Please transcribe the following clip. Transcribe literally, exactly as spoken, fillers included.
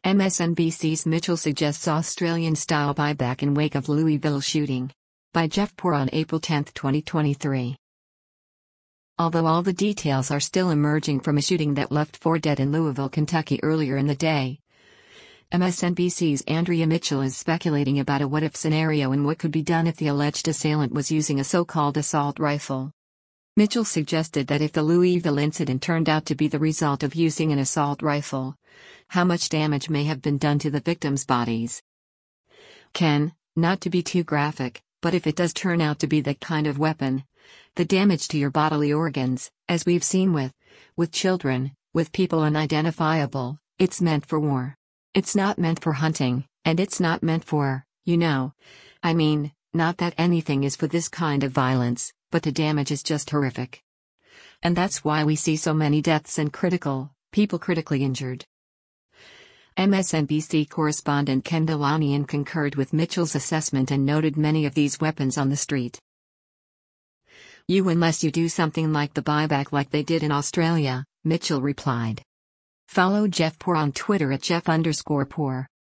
M S N B C's Mitchell suggests Australian-style buyback in wake of Louisville shooting. By Jeff Poor on April tenth, twenty twenty-three. Although all the details are still emerging from a shooting that left four dead in Louisville, Kentucky earlier in the day, M S N B C's Andrea Mitchell is speculating about a what-if scenario and what could be done if the alleged assailant was using a so-called assault rifle. Mitchell suggested that if the Louisville incident turned out to be the result of using an assault rifle, how much damage may have been done to the victims' bodies. Ken, not to be too graphic, but if it does turn out to be that kind of weapon, the damage to your bodily organs, as we've seen with, with children, with people unidentifiable, it's meant for war. It's not meant for hunting, and it's not meant for, you know. I mean, not that anything is for this kind of violence, but the damage is just horrific. And that's why we see so many deaths and critical, people critically injured. M S N B C correspondent Ken Dilanian concurred with Mitchell's assessment and noted many of these weapons on the street. You unless you do something like the buyback like they did in Australia, Mitchell replied. Follow Jeff Poor on Twitter at Jeff underscore Poor.